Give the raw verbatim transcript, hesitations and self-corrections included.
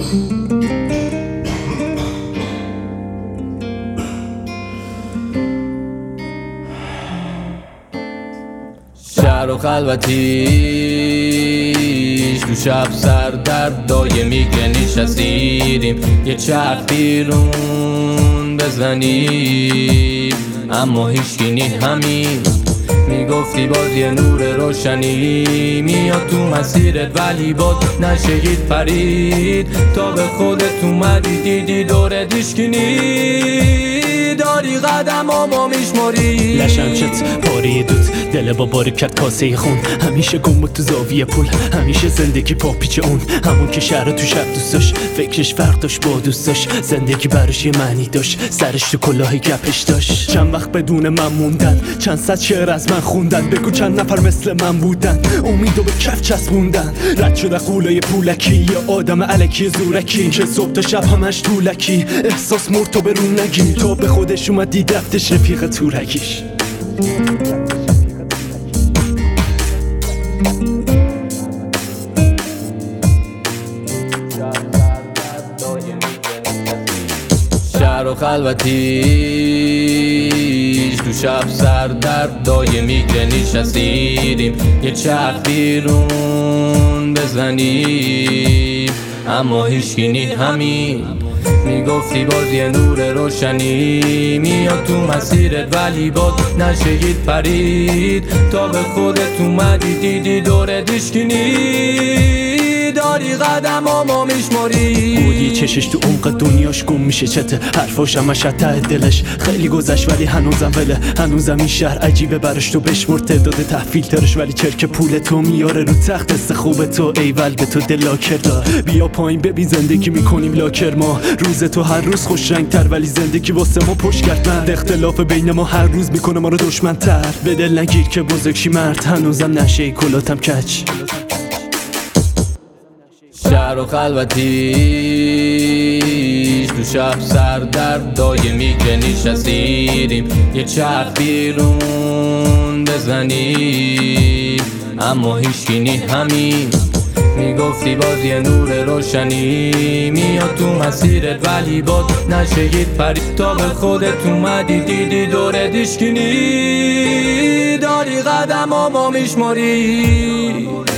شهر و خلوتیش تو شب سر در دایمی که نشستیدیم یه چرخ بیرون بزنیم اما هیچکی نی همین میگفتی باز یه نور روشنی میاد تو مسیرت ولی باز نشگید پرید تا به خودت اومدی دیدی دورت هیچکی نی داری قدم آما میشماری لشم شد پاری دوت دل با بارکت کاسه خون همیشه گم بود تو زاویه پول همیشه زندگی پا پیچ اون همون که شهر تو شب دوست داشت فکرش فرق داشت با دوست داشت زندگی براش یه معنی داشت سرش تو کلاه گپش داشت چند وقت بدون من موندن چند صد شعر از من خوندن بگو چند نفر مثل من بودن امیدو به کف چسبوندن رد شده قولای پولکی یه آدم الکی زورکی که صبح تا شب همش طولکی احساس مرد تو به رو نگی تو به خودش اومد دید رفتش رفیق تورکیش شهر و خلوتیش تو شب سر در دایمی که نشستیدیم یه چرخ بیرون بزنیم اما هیچکی نی همین میگفتی باز یه نور روشنی میاد تو مسیرت ولی باز نشگید پرید تا به خودت اومدی دیدی دورت هیچکی نی داری قدم آما میشماری بودی چشش تو عمق دنیاش گم میشه چته حرفاش همش ته دلش خیلی گذشت ولی هنوزم وله هنوزم این شهر عجیبه براش تو بشمر تعداد تحویل ترش ولی چرک پول تو میاره رو تخت است خوب تو ایول به تو دل لاکر دار بیا پایین ببین زندگی میکنیم لاکر ما روز تو هر روز خوش رنگ تر ولی زندگی واسه ما پشت کرد مرد اختلاف بین ما هر روز میکنه ما رو دشمن تر به دل نگیر که بزرگشی مرد هنوزم نشه کلاتم کچ شهر و خلوتیش تو شب سر در دایمی که نشستیدیم یه چرخ بیرون بزنیم اما هیچکی نی همین میگفتی باز یه نور روشنی میاد تو مسیرت ولی باز نشگید پرید تا به خودت اومدی دیدی دورت هیچکی نی داری قدم آما میشماری